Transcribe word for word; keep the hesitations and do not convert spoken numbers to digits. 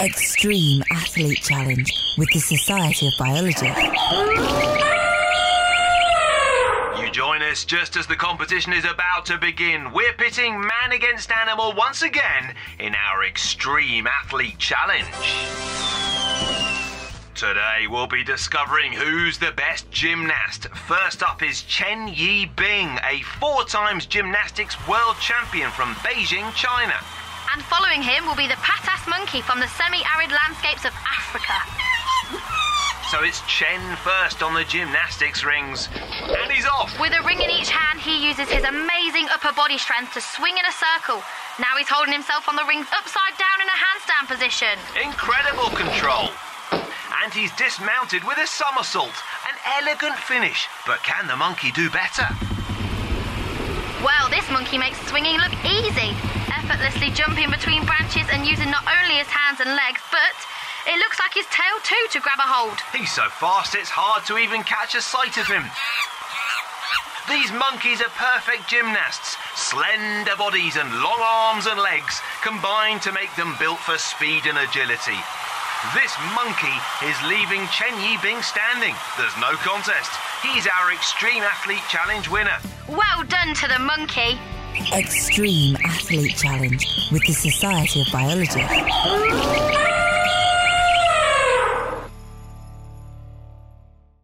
Extreme Athlete Challenge with the Society of Biology. You join us just as the competition is about to begin. We're pitting man against animal once again in our Extreme Athlete Challenge. Today we'll be discovering who's the best gymnast. First up is Chen Yibing, a four times gymnastics world champion from Beijing, China. And following him will be the patas monkey from the semi-arid landscapes of Africa. So it's Chen first on the gymnastics rings. And he's off! With a ring in each hand, he uses his amazing upper body strength to swing in a circle. Now he's holding himself on the rings upside down in a handstand position. Incredible control. And he's dismounted with a somersault. An elegant finish. But can the monkey do better? Well, this monkey makes swinging look easy, effortlessly jumping between branches and using not only his hands and legs, but it looks like his tail too to grab a hold. He's so fast it's hard to even catch a sight of him. These monkeys are perfect gymnasts. Slender bodies and long arms and legs combine to make them built for speed and agility. This monkey is leaving Chen Yibing standing. There's no contest. He's our Extreme Athlete Challenge winner. Well done to the monkey. Extreme Athlete Challenge with the Society of Biology.